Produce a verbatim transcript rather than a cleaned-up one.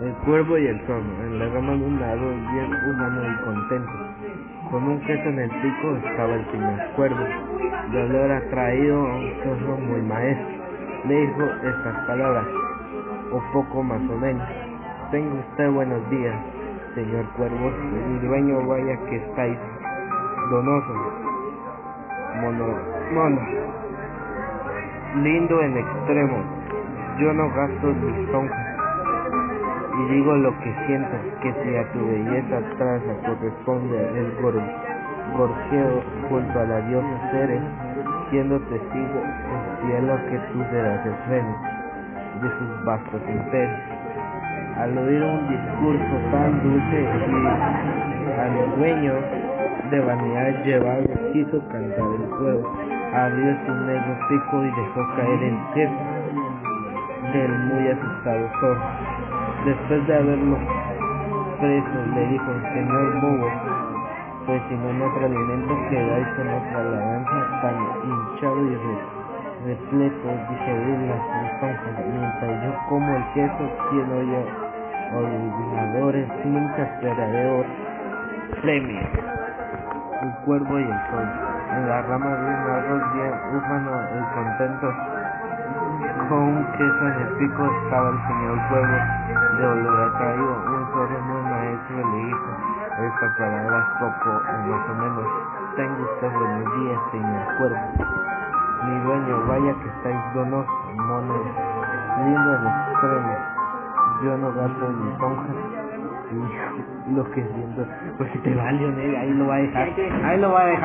El cuervo y el zorro, en la rama de un árbol bien humano y contento. Con un queso en el pico estaba el señor cuervo. De olor atraído a un zorro muy maestro. Le dijo estas palabras, o poco más o menos. Tenga usted buenos días, señor cuervo. Mi dueño vaya que estáis donoso, mono, mono, lindo en extremo. Yo no gasto lisonjas. Y digo lo que siento, que si a tu belleza traza corresponde el gor gorjeo junto a la diosa Ceres, siendo testigo el cielo que tú serás el freno de sus vastos imperios. Al oír un discurso tan dulce y halagüeño, de vanidad llevado, quiso cantar el cuervo, abrió su negro pico y dejó caer el queso del muy asustado zorro. Después de haberlo preso, le dijo, señor bobo, pues si no me otro alimento quedáis con otra alabanza tan hinchado y re repleto de seguir las lisonjas, mientras yo como el queso lleno de olvidadores, nunca esperaré otro premio. El cuervo y el sol, en la rama de un árbol bien ufano y contento, con un queso en el pico estaba el señor cuervo. De olor atraído, un zorro muy maestro le dijo estas palabras poco o más o menos. Tenga usted buenos días, señor cuervo. Mi dueño, vaya que estáis donoso, mono, lindo en extremo. Yo no gasto lisonjas. Y lo que siento, pues si te va, Leonel, ahí lo va a dejar, ahí lo va a dejar.